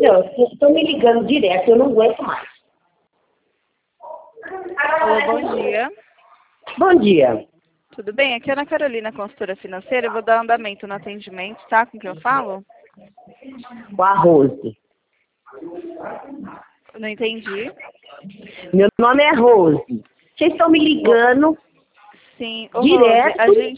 Não, estão me ligando direto, eu não aguento mais. Alô, bom dia. Bom dia. Tudo bem? Aqui é a Ana Carolina, consultora financeira. Eu vou dar andamento no atendimento, tá? Com quem eu falo? Com a Rose. Não entendi. Meu nome é Rose. Vocês estão me ligando Sim. Ô, direto. Rose,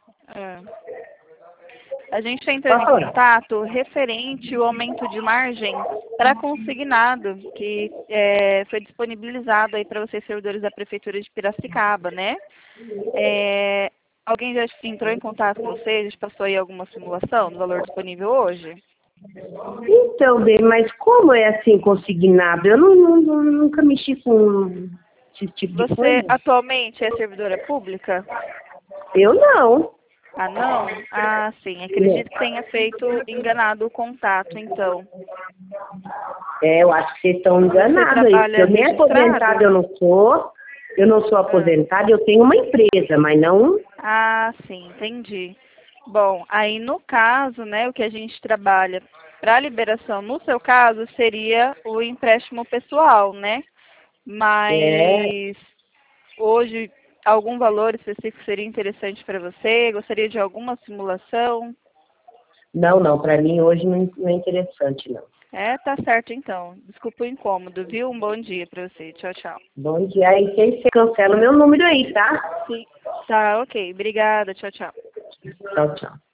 a gente está entrando Pode em falar. contato referente ao aumento de margem para consignado, que foi disponibilizado aí para vocês, servidores da Prefeitura de Piracicaba, né? Alguém já entrou em contato com vocês? Já passou aí alguma simulação do valor disponível hoje? Então, bem, mas como é assim consignado? Eu nunca mexi com esse tipo de Você coisa. atualmente é servidora pública? Eu não. Ah, não? Ah, sim. Acredito que tenha feito enganado o contato, então. Eu acho que vocês estão Você enganados aí, porque trabalha eu nem registrado? aposentada eu não sou. Eu não sou aposentada, eu tenho uma empresa, mas não. Ah, sim, entendi. Bom, aí no caso, né, o que a gente trabalha para liberação, no seu caso, seria o empréstimo pessoal, né? É. Mas hoje, algum valor específico seria interessante para você? Gostaria de alguma simulação? Não, para mim hoje não é interessante, não. Tá certo então. Desculpa o incômodo, viu? Um bom dia para você. Tchau, tchau. Bom dia, aí você cancela o meu número aí, tá? Sim. Tá, ok. Obrigada. Tchau, tchau. Tchau, tchau.